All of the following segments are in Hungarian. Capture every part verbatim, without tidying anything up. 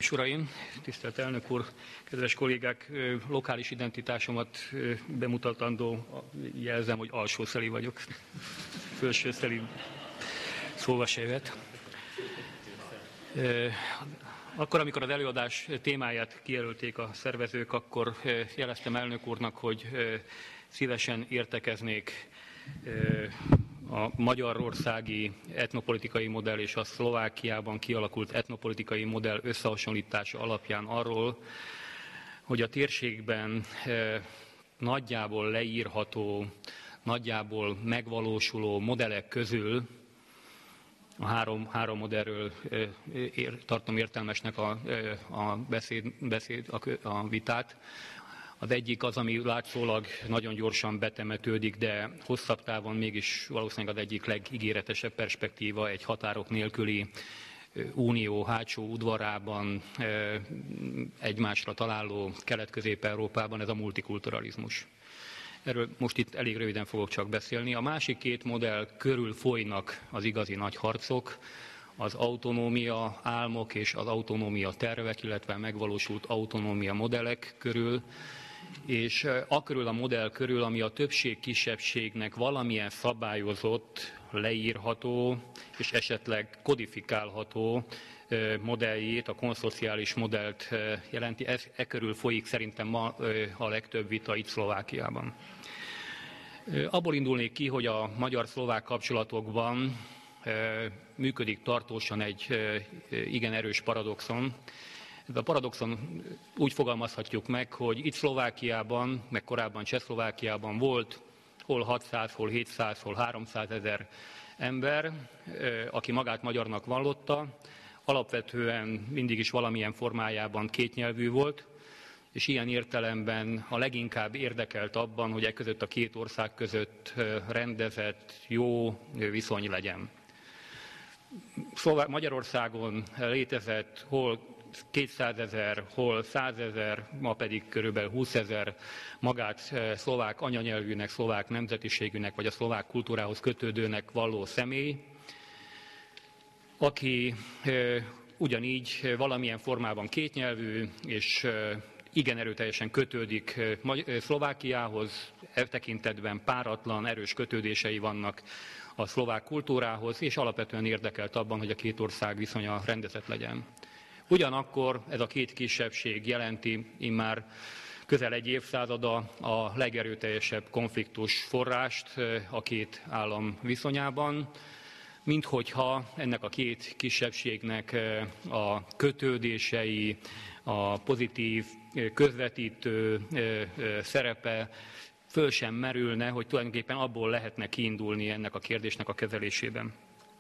és uraim, tisztelt elnök úr, kedves kollégák, lokális identitásomat bemutatandó jelzem, hogy alsószeli vagyok. Felsőszeli szóval se jöhet. Akkor, amikor az előadás témáját kijelölték a szervezők, akkor jeleztem elnök úrnak, hogy szívesen értekeznék a magyarországi etnopolitikai modell és a Szlovákiában kialakult etnopolitikai modell összehasonlítása alapján arról, hogy a térségben nagyjából leírható, nagyjából megvalósuló modellek közül a három, három modellről ér, tartom értelmesnek a, a, beszéd, beszéd, a, a vitát. Az egyik az, ami látszólag nagyon gyorsan betemetődik, de hosszabb távon mégis valószínűleg az egyik legígéretesebb perspektíva egy határok nélküli unió hátsó udvarában, egymásra találó Kelet-Közép-Európában, ez a multikulturalizmus. Erről most itt elég röviden fogok csak beszélni. A másik két modell körül folynak az igazi nagy harcok, az autonómia álmok és az autonómia tervek, illetve megvalósult autonómia modellek körül, és akörül a modell körül, ami a többség-kisebbségnek valamilyen szabályozott, leírható és esetleg kodifikálható modelljét, a konszociális modellt jelenti. Ez, e körül folyik szerintem ma a legtöbb vita itt Szlovákiában. Abból indulnék ki, hogy a magyar-szlovák kapcsolatokban működik tartósan egy igen erős paradoxon. Ez a paradoxon úgy fogalmazhatjuk meg, hogy itt Szlovákiában, meg korábban Csehszlovákiában volt hol hatszáz, hol hétszáz, hol háromszázezer ember, aki magát magyarnak vallotta, alapvetően mindig is valamilyen formájában kétnyelvű volt, és ilyen értelemben a leginkább érdekelt abban, hogy e között a két ország között rendezett, jó viszony legyen. Szóval Magyarországon létezett hol kétszázezer, hol százezer, ma pedig körülbelül húszezer magát szlovák anyanyelvűnek, szlovák nemzetiségűnek vagy a szlovák kultúrához kötődőnek valló személy, aki ugyanígy valamilyen formában kétnyelvű és igen erőteljesen kötődik Szlovákiához, e tekintetben páratlan, erős kötődései vannak a szlovák kultúrához, és alapvetően érdekelt abban, hogy a két ország viszonya rendezett legyen. Ugyanakkor ez a két kisebbség jelenti immár közel egy évszázada a legerőteljesebb konfliktus forrást a két állam viszonyában, minthogyha ennek a két kisebbségnek a kötődései, a pozitív közvetítő szerepe föl sem merülne, hogy tulajdonképpen abból lehetne kiindulni ennek a kérdésnek a kezelésében.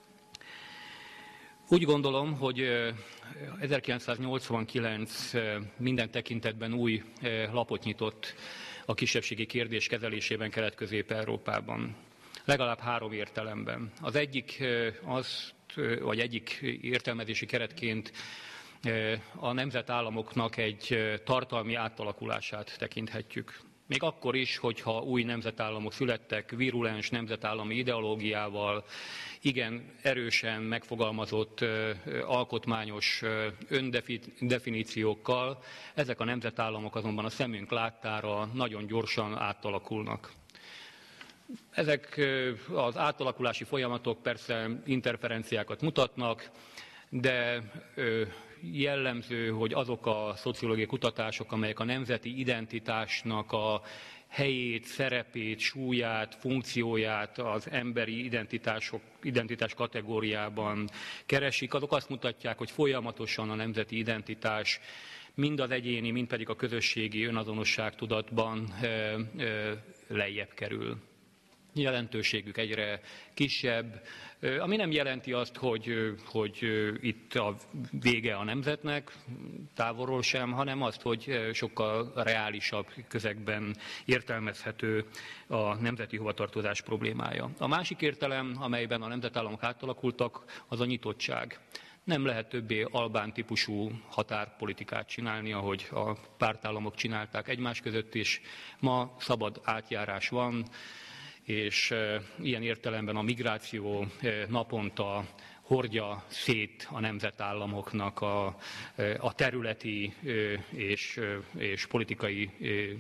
Úgy gondolom, hogy ezerkilencszáznyolcvankilenc minden tekintetben új lapot nyitott a kisebbségi kérdés kezelésében Kelet-Közép-Európában. Legalább három értelemben. Az egyik az, vagy egyik értelmezési keretként a nemzetállamoknak egy tartalmi átalakulását tekinthetjük. Még akkor is, hogyha új nemzetállamok születtek, virulens nemzetállami ideológiával, igen erősen megfogalmazott alkotmányos öndefiníciókkal, ezek a nemzetállamok azonban a szemünk láttára nagyon gyorsan átalakulnak. Ezek az átalakulási folyamatok persze interferenciákat mutatnak, de jellemző, hogy azok a szociológiai kutatások, amelyek a nemzeti identitásnak a helyét, szerepét, súlyát, funkcióját az emberi identitások, identitás kategóriában keresik, azok azt mutatják, hogy folyamatosan a nemzeti identitás mind az egyéni, mind pedig a közösségi önazonosságtudatban lejjebb kerül. Jelentőségük egyre kisebb, ami nem jelenti azt, hogy, hogy itt a vége a nemzetnek, távolról sem, hanem azt, hogy sokkal reálisabb közegben értelmezhető a nemzeti hovatartozás problémája. A másik értelem, amelyben a nemzetállamok átalakultak, az a nyitottság. Nem lehet többé albán típusú határpolitikát csinálni, ahogy a pártállamok csinálták egymás között is. Ma szabad átjárás van, és ilyen értelemben a migráció naponta hordja szét a nemzetállamoknak a, a területi és, és politikai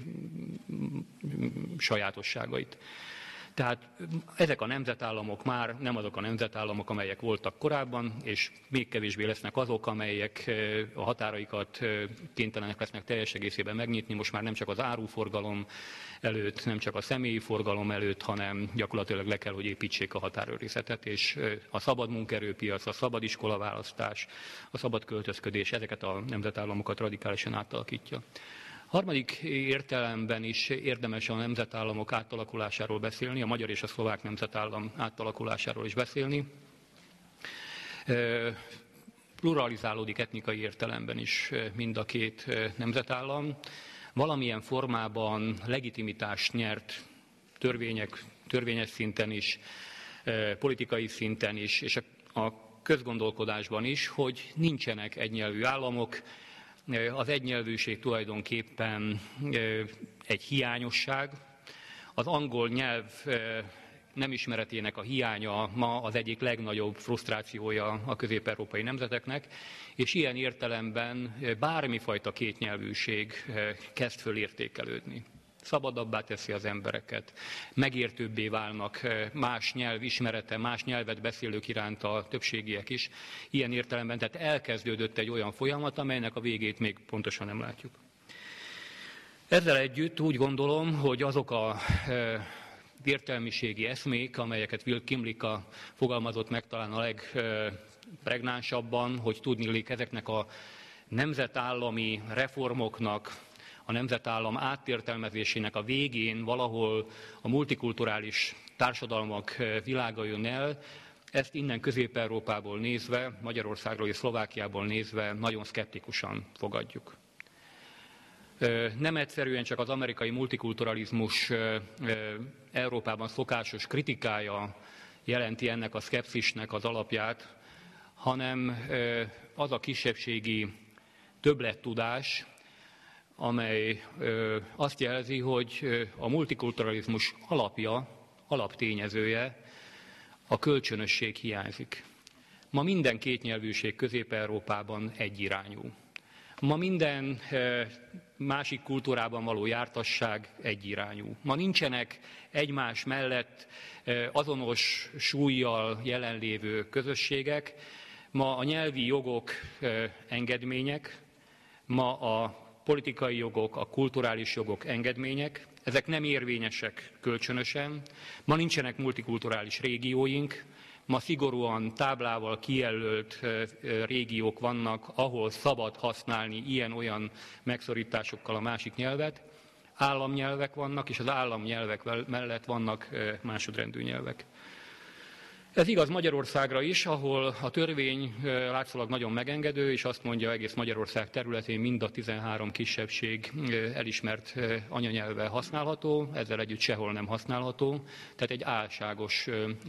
sajátosságait. Tehát ezek a nemzetállamok már nem azok a nemzetállamok, amelyek voltak korábban, és még kevésbé lesznek azok, amelyek a határaikat kénytelenek lesznek teljes egészében megnyitni. Most már nem csak az áruforgalom előtt, nem csak a személyi forgalom előtt, hanem gyakorlatilag le kell, hogy építsék a határőrizetet, és a szabad munkaerőpiac, a szabad iskolaválasztás, a szabad költözködés ezeket a nemzetállamokat radikálisan átalakítja. Harmadik értelemben is érdemes a nemzetállamok átalakulásáról beszélni, a magyar és a szlovák nemzetállam átalakulásáról is beszélni. Pluralizálódik etnikai értelemben is mind a két nemzetállam. Valamilyen formában legitimitást nyert törvények, törvényes szinten is, politikai szinten is, és a közgondolkodásban is, hogy nincsenek egynyelvű államok. Az egynyelvűség tulajdonképpen egy hiányosság. Az angol nyelv nem ismeretének a hiánya ma az egyik legnagyobb frusztrációja a közép-európai nemzeteknek, és ilyen értelemben bármifajta kétnyelvűség kezd fölértékelődni. Szabadabbá teszi az embereket, megértőbbé válnak más nyelv ismerete, más nyelvet beszélők iránt a többségiek is. Ilyen értelemben tehát elkezdődött egy olyan folyamat, amelynek a végét még pontosan nem látjuk. Ezzel együtt úgy gondolom, hogy azok a értelmiségi eszmék, amelyeket Will Kimlicka fogalmazott meg talán a legpregnánsabban, hogy tudniillik ezeknek a nemzetállami reformoknak, a nemzetállam átértelmezésének a végén valahol a multikulturális társadalmak világa jön el, ezt innen Közép-Európából nézve, Magyarországról és Szlovákiából nézve nagyon szkeptikusan fogadjuk. Nem egyszerűen csak az amerikai multikulturalizmus Európában szokásos kritikája jelenti ennek a szkepszisnek az alapját, hanem az a kisebbségi többlettudás, amely azt jelzi, hogy a multikulturalizmus alapja, alaptényezője, a kölcsönösség hiányzik. Ma minden kétnyelvűség Közép-Európában egyirányú. Ma minden másik kultúrában való jártasság egyirányú. Ma nincsenek egymás mellett azonos súllyal jelenlévő közösségek. Ma a nyelvi jogok engedmények, ma a politikai jogok, a kulturális jogok engedmények, ezek nem érvényesek kölcsönösen. Ma nincsenek multikulturális régióink, ma szigorúan táblával kijelölt régiók vannak, ahol szabad használni ilyen-olyan megszorításokkal a másik nyelvet. Államnyelvek vannak, és az államnyelvek mellett vannak másodrendű nyelvek. Ez igaz Magyarországra is, ahol a törvény látszólag nagyon megengedő, és azt mondja, egész Magyarország területén mind a tizenhárom kisebbség elismert anyanyelvvel használható, ezzel együtt sehol nem használható. Tehát egy álságos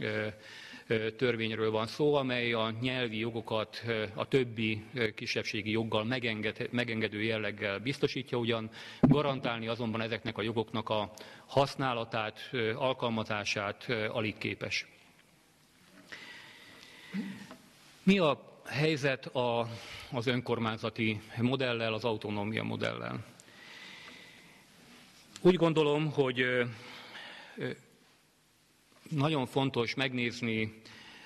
törvényről van szó, amely a nyelvi jogokat a többi kisebbségi joggal megenged, megengedő jelleggel biztosítja, ugyan garantálni azonban ezeknek a jogoknak a használatát, alkalmazását alig képes. Mi a helyzet a, az önkormányzati modellel, az autonómia modellel? Úgy gondolom, hogy nagyon fontos megnézni,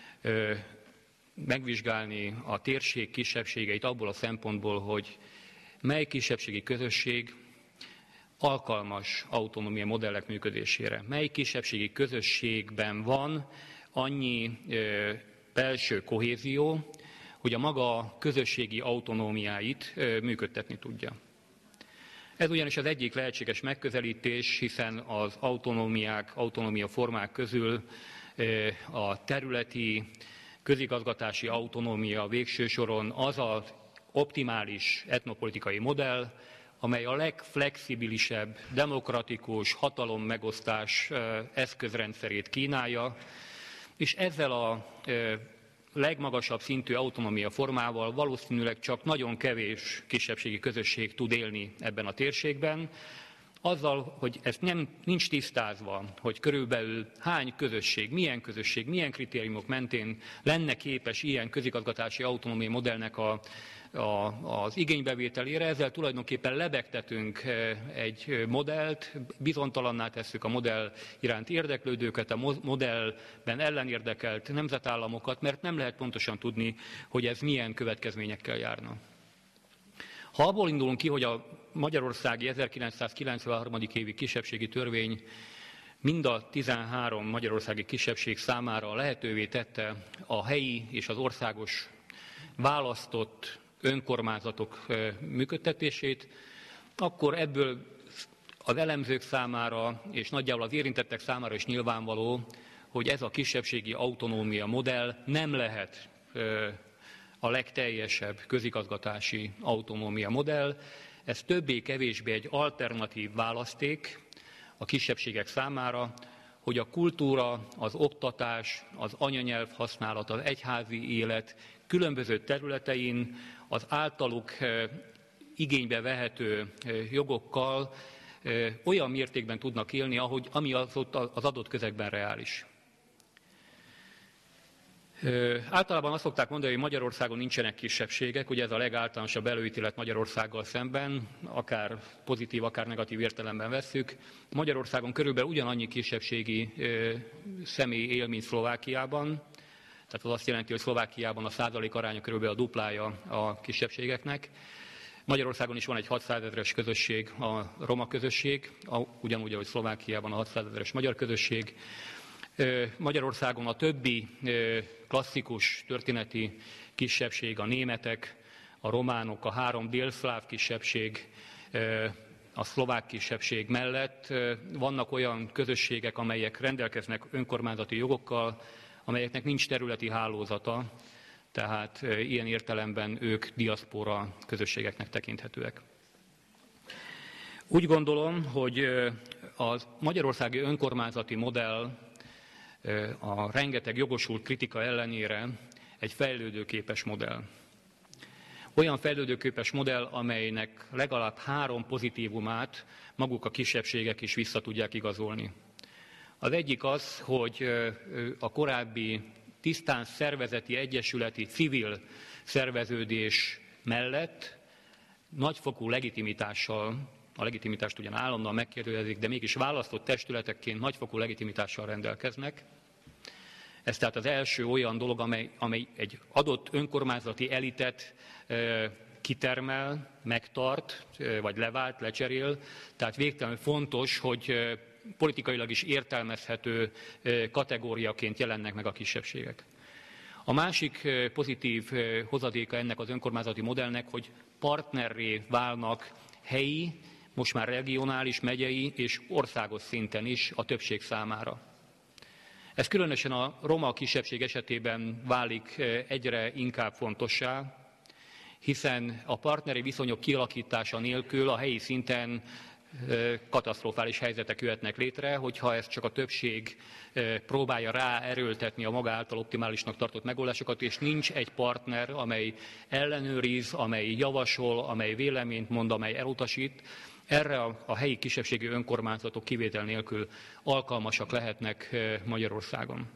megvizsgálni a térség kisebbségeit abból a szempontból, hogy mely kisebbségi közösség alkalmas autonómia modellek működésére. Mely kisebbségi közösségben van annyi belső kohézió, hogy a maga közösségi autonómiáit működtetni tudja. Ez ugyanis az egyik lehetséges megközelítés, hiszen az autonómiák, autonómia formák közül a területi, közigazgatási autonómia végső soron az az optimális etnopolitikai modell, amely a legflexibilisebb, demokratikus hatalommegosztás eszközrendszerét kínálja, és ezzel a legmagasabb szintű autonómia formával valószínűleg csak nagyon kevés kisebbségi közösség tud élni ebben a térségben. azzal, hogy ez nem, nincs tisztázva, hogy körülbelül hány közösség, milyen közösség, milyen kritériumok mentén lenne képes ilyen közigazgatási autonómia modellnek a, a, az igénybevételére, ezzel tulajdonképpen lebegtetünk egy modellt, bizonytalanná tesszük a modell iránt érdeklődőket, a modellben ellenérdekelt nemzetállamokat, mert nem lehet pontosan tudni, hogy ez milyen következményekkel járna. Ha abból indulunk ki, hogy a magyarországi ezerkilencszázkilencvenhárom. évi kisebbségi törvény mind a tizenhárom magyarországi kisebbség számára lehetővé tette a helyi és az országos választott önkormányzatok működtetését, akkor ebből az elemzők számára és nagyjából az érintettek számára is nyilvánvaló, hogy ez a kisebbségi autonómia modell nem lehet a legteljesebb közigazgatási autonómia modell. Ez többé-kevésbé egy alternatív választék a kisebbségek számára, hogy a kultúra, az oktatás, az anyanyelv használat, az egyházi élet különböző területein az általuk igénybe vehető jogokkal olyan mértékben tudnak élni, ahogy, ami az, ott az adott közegben reális. Általában azt szokták mondani, hogy Magyarországon nincsenek kisebbségek, ugye ez a legáltalánosabb előítélet Magyarországgal szemben, akár pozitív, akár negatív értelemben vesszük. Magyarországon körülbelül ugyanannyi kisebbségi személy él, mint Szlovákiában, tehát az azt jelenti, hogy Szlovákiában a százalék aránya körülbelül a duplája a kisebbségeknek. Magyarországon is van egy hatszázezres közösség, a roma közösség, ugyanúgy, ahogy Szlovákiában a hatszázezres magyar közösség. Magyarországon a többi klasszikus történeti kisebbség, a németek, a románok, a három délszláv kisebbség, a szlovák kisebbség mellett vannak olyan közösségek, amelyek rendelkeznek önkormányzati jogokkal, amelyeknek nincs területi hálózata, tehát ilyen értelemben ők diaszpora közösségeknek tekinthetőek. Úgy gondolom, hogy a magyarországi önkormányzati modell a rengeteg jogosult kritika ellenére egy fejlődőképes modell. Olyan fejlődőképes modell, amelynek legalább három pozitívumát maguk a kisebbségek is vissza tudják igazolni. Az egyik az, hogy a korábbi tisztán szervezeti, egyesületi, civil szerveződés mellett nagyfokú legitimitással, a legitimitást ugyan állandóan megkérdőjezik, de mégis választott testületekként nagyfokú legitimitással rendelkeznek. Ez tehát az első olyan dolog, amely, amely egy adott önkormányzati elitet e, kitermel, megtart, e, vagy levált, lecserél. Tehát végtelenül fontos, hogy e, politikailag is értelmezhető e, kategóriaként jelennek meg a kisebbségek. A másik e, pozitív e, hozadéka ennek az önkormányzati modellnek, hogy partnerré válnak helyi, most már regionális, megyei és országos szinten is a többség számára. Ez különösen a roma kisebbség esetében válik egyre inkább fontossá, hiszen a partneri viszonyok kialakítása nélkül a helyi szinten katasztrofális helyzetek jöhetnek létre, hogyha ezt csak a többség próbálja ráerőltetni a maga által optimálisnak tartott megoldásokat, és nincs egy partner, amely ellenőriz, amely javasol, amely véleményt mond, amely elutasít. Erre a, a helyi kisebbségi önkormányzatok kivétel nélkül alkalmasak lehetnek Magyarországon.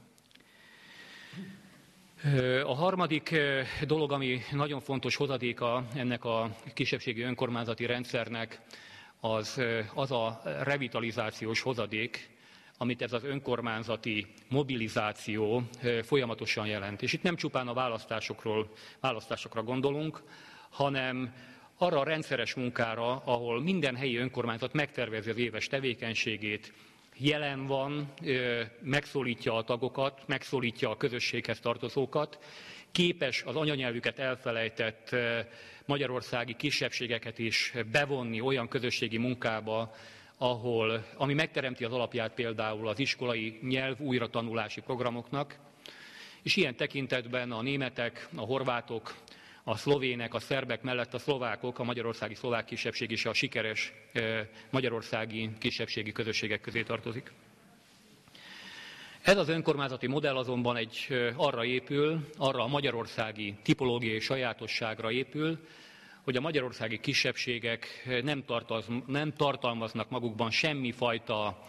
A harmadik dolog, ami nagyon fontos hozadéka ennek a kisebbségi önkormányzati rendszernek, az, az a revitalizációs hozadék, amit ez az önkormányzati mobilizáció folyamatosan jelent. És itt nem csupán a választásokról, választásokra gondolunk, hanem arra a rendszeres munkára, ahol minden helyi önkormányzat megtervezi az éves tevékenységét, jelen van, megszólítja a tagokat, megszólítja a közösséghez tartozókat, képes az anyanyelvüket elfelejtett magyarországi kisebbségeket is bevonni olyan közösségi munkába, ahol, ami megteremti az alapját például az iskolai nyelv újratanulási programoknak, és ilyen tekintetben a németek, a horvátok, a szlovének, a szerbek mellett a szlovákok, a magyarországi szlovák kisebbség is a sikeres magyarországi kisebbségi közösségek közé tartozik. Ez az önkormányzati modell azonban egy arra épül, arra a magyarországi tipológiai sajátosságra épül, hogy a magyarországi kisebbségek nem, tartalmaz, nem tartalmaznak magukban semmifajta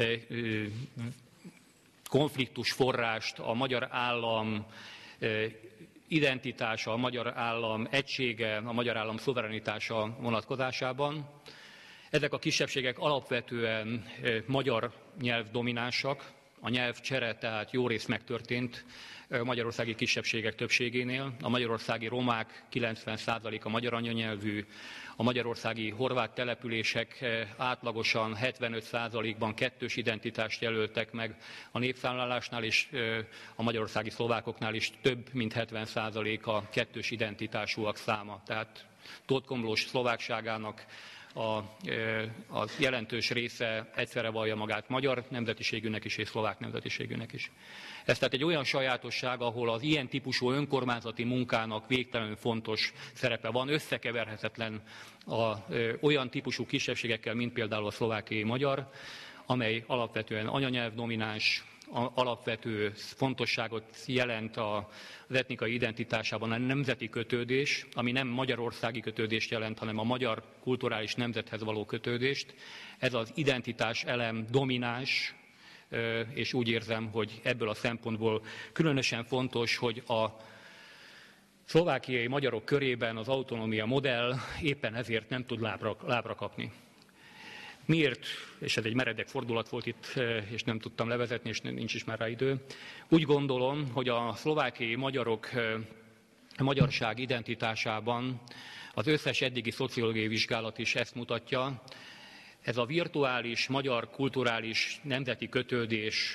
konfliktus forrást a magyar állam identitása, a magyar állam egysége, a magyar állam szuverenitása vonatkozásában. Ezek a kisebbségek alapvetően magyar nyelvdominánsak, a nyelvcsere tehát jó rész megtörtént a magyarországi kisebbségek többségénél. A magyarországi romák kilencven százaléka magyar anyanyelvű, a magyarországi horvát települések átlagosan hetvenöt százalékban kettős identitást jelöltek meg a népszámlálásnál, és a magyarországi szlovákoknál is több mint hetven százaléka kettős identitásúak száma. Tehát Tóth Komlós szlovákságának A, a jelentős része egyszerre vallja magát magyar nemzetiségűnek is és szlovák nemzetiségűnek is. Ez tehát egy olyan sajátosság, ahol az ilyen típusú önkormányzati munkának végtelenül fontos szerepe van, összekeverhetetlen a, ö, olyan típusú kisebbségekkel, mint például a szlovákiai magyar, amely alapvetően anyanyelv domináns, alapvető fontosságot jelent az etnikai identitásában a nemzeti kötődés, ami nem magyarországi kötődést jelent, hanem a magyar kulturális nemzethez való kötődést. Ez az identitás elem domináns, és úgy érzem, hogy ebből a szempontból különösen fontos, hogy a szlovákiai magyarok körében az autonómia modell éppen ezért nem tud lábra, lábra kapni. Miért? És ez egy meredek fordulat volt itt, és nem tudtam levezetni, és nincs is már rá idő. Úgy gondolom, hogy a szlovákiai magyarok a magyarság identitásában az összes eddigi szociológiai vizsgálat is ezt mutatja. Ez a virtuális magyar kulturális nemzeti kötődés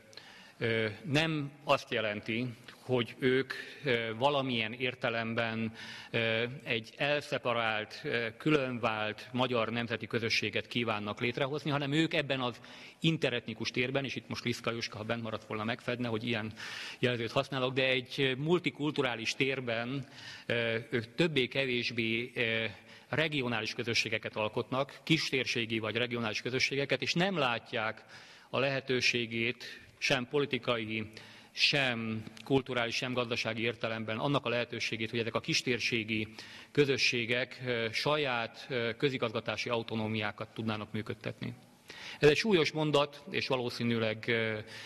nem azt jelenti, hogy ők valamilyen értelemben egy elszeparált, különvált magyar nemzeti közösséget kívánnak létrehozni, hanem ők ebben az interetnikus térben, és itt most Liszka Jóska, ha bent maradt volna, megfedne, hogy ilyen jelzőt használok, de egy multikulturális térben ők többé-kevésbé regionális közösségeket alkotnak, kistérségi vagy regionális közösségeket, és nem látják a lehetőségét sem politikai, sem kulturális, sem gazdasági értelemben annak a lehetőségét, hogy ezek a kistérségi közösségek saját közigazgatási autonómiákat tudnának működtetni. Ez egy súlyos mondat, és valószínűleg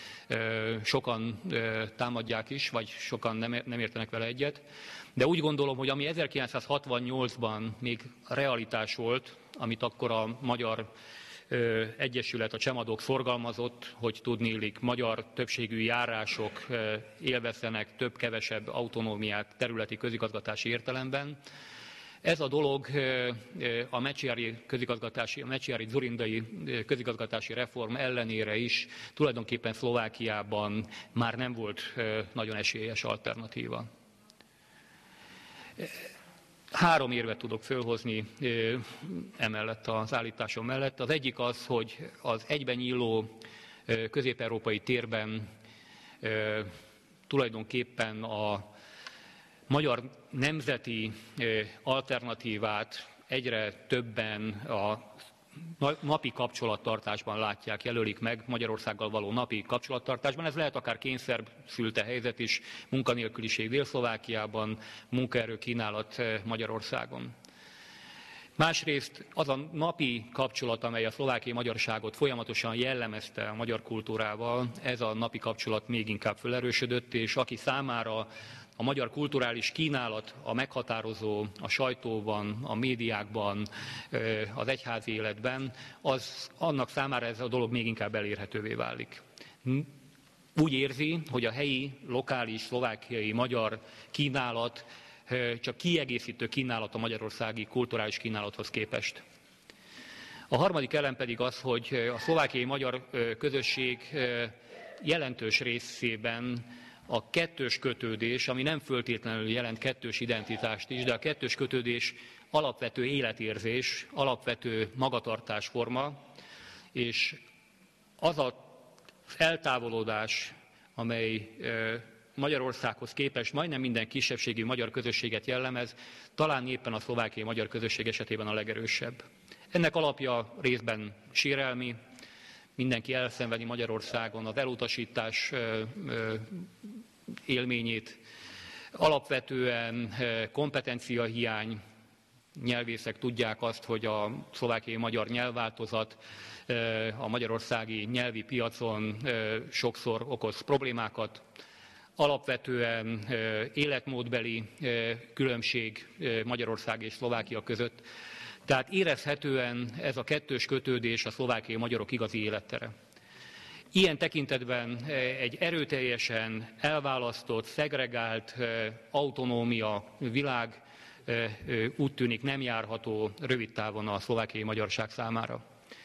sokan támadják is, vagy sokan nem értenek vele egyet, de úgy gondolom, hogy ami ezerkilencszázhatvannyolcban még realitás volt, amit akkor a magyar Egyesület, a Csemadók szorgalmazott, hogy tudniillik magyar többségű járások élvezzenek több-kevesebb autonómiát területi közigazgatási értelemben. Ez a dolog a mecsiári közigazgatási, a mecsiári zurindai közigazgatási reform ellenére is tulajdonképpen Szlovákiában már nem volt nagyon esélyes alternatíva. Három érvet tudok fölhozni emellett az állításom mellett. Az egyik az, hogy az egyben nyíló közép-európai térben tulajdonképpen a magyar nemzeti alternatívát egyre többen a napi kapcsolattartásban látják, jelölik meg, Magyarországgal való napi kapcsolattartásban. Ez lehet akár kényszer szülte helyzet is, munkanélküliség Dél-Szlovákiában, munkaerő kínálat Magyarországon. Másrészt az a napi kapcsolat, amely a szlovákiai magyarságot folyamatosan jellemezte a magyar kultúrával, ez a napi kapcsolat még inkább felerősödött, és aki számára a magyar kulturális kínálat a meghatározó a sajtóban, a médiákban, az egyházi életben, az annak számára ez a dolog még inkább elérhetővé válik. Úgy érzi, hogy a helyi, lokális, szlovákiai magyar kínálat csak kiegészítő kínálat a magyarországi kulturális kínálathoz képest. A harmadik elem pedig az, hogy a szlovákiai magyar közösség jelentős részében a kettős kötődés, ami nem föltétlenül jelent kettős identitást is, de a kettős kötődés alapvető életérzés, alapvető magatartásforma, és az az eltávolodás, amely Magyarországhoz képest majdnem minden kisebbségi magyar közösséget jellemez, talán éppen a szlovákiai magyar közösség esetében a legerősebb. Ennek alapja részben sérelmi, mindenki elszenvedi Magyarországon az elutasítás élményét, alapvetően kompetenciahiány, nyelvészek tudják azt, hogy a szlovákiai magyar nyelvváltozat a magyarországi nyelvi piacon sokszor okoz problémákat. Alapvetően életmódbeli különbség Magyarország és Szlovákia között. Tehát érezhetően ez a kettős kötődés a szlovákiai magyarok igazi élettere. Ilyen tekintetben egy erőteljesen elválasztott, szegregált autonómia világ úgy tűnik nem járható rövid távon a szlovákiai magyarság számára.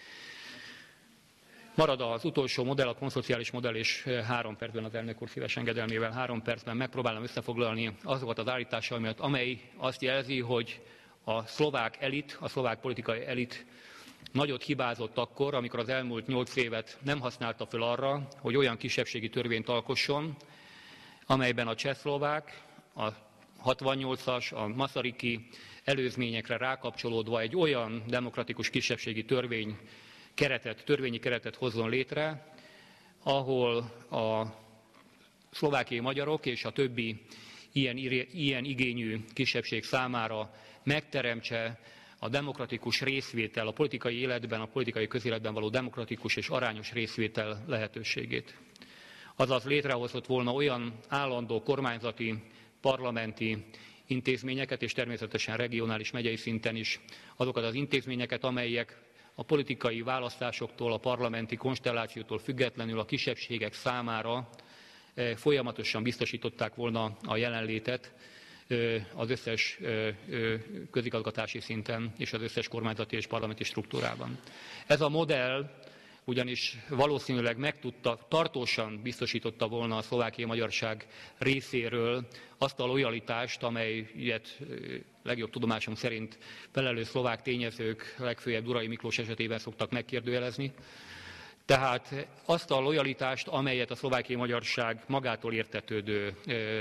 Marad az utolsó modell, a konszociális modell, és három percben az elnök úr szíves engedelmével három percben megpróbálom összefoglalni azokat az állításaimat, amely azt jelzi, hogy a szlovák elit, a szlovák politikai elit nagyot hibázott akkor, amikor az elmúlt nyolc évet nem használta fel arra, hogy olyan kisebbségi törvényt alkosson, amelyben a csehszlovák, a hatvannyolcas, a Masaryki előzményekre rákapcsolódva egy olyan demokratikus kisebbségi törvény keretet, törvényi keretet hozzon létre, ahol a szlovákiai magyarok és a többi ilyen, ilyen igényű kisebbség számára megteremtse a demokratikus részvétel, a politikai életben, a politikai közéletben való demokratikus és arányos részvétel lehetőségét. Azaz létrehozott volna olyan állandó kormányzati, parlamenti intézményeket, és természetesen regionális, megyei szinten is azokat az intézményeket, amelyek a politikai választásoktól, a parlamenti konstellációtól függetlenül a kisebbségek számára folyamatosan biztosították volna a jelenlétet az összes közigazgatási szinten és az összes kormányzati és parlamenti struktúrában. Ez a modell ugyanis valószínűleg megtudta, tartósan biztosította volna a szlovákiai magyarság részéről azt a lojalitást, amelyet legjobb tudomásom szerint felelős szlovák tényezők, legfőjebb Durai Miklós esetében szoktak megkérdőjelezni. Tehát azt a lojalitást, amelyet a szlovákiai magyarság magától értetődő,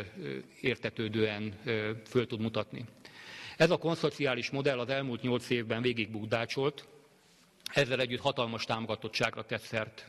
értetődően föl tud mutatni. Ez a konszociális modell az elmúlt nyolc évben végig bukdácsolt, ezzel együtt hatalmas támogatottságra tett szert.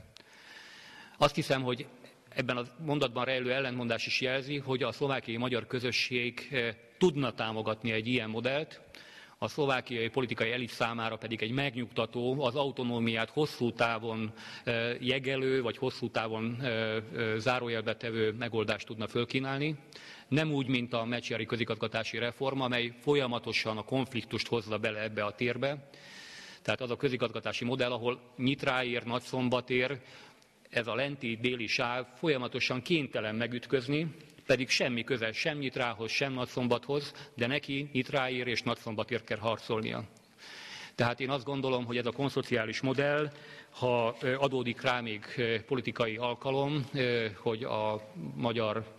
Azt hiszem, hogy ebben a mondatban rejlő ellentmondás is jelzi, hogy a szlovákiai magyar közösség tudna támogatni egy ilyen modellt, a szlovákiai politikai elit számára pedig egy megnyugtató, az autonómiát hosszú távon jegelő, vagy hosszú távon zárójelbe tevő megoldást tudna fölkínálni. Nem úgy, mint a Mecseri közigazgatási reform, amely folyamatosan a konfliktust hozza bele ebbe a térbe. Tehát az a közigazgatási modell, ahol Nyitráér, Nagyszombatér, ez a lenti déli sáv folyamatosan kénytelen megütközni, pedig semmi köze sem Nyitrához, sem Nagyszombathoz, de neki Nyitráér és Nagyszombatér kell harcolnia. Tehát én azt gondolom, hogy ez a konszociális modell, ha adódik rá még politikai alkalom, hogy a magyar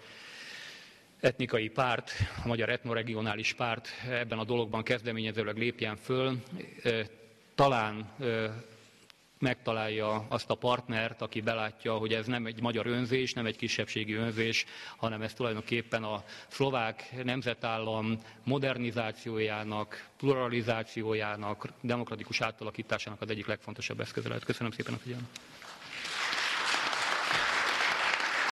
etnikai párt, a magyar etnoregionális párt ebben a dologban kezdeményezőleg lépjen föl, talán megtalálja azt a partnert, aki belátja, hogy ez nem egy magyar önzés, nem egy kisebbségi önzés, hanem ez tulajdonképpen a szlovák nemzetállam modernizációjának, pluralizációjának, demokratikus átalakításának az egyik legfontosabb eszköze lehet. Köszönöm szépen a figyelmet.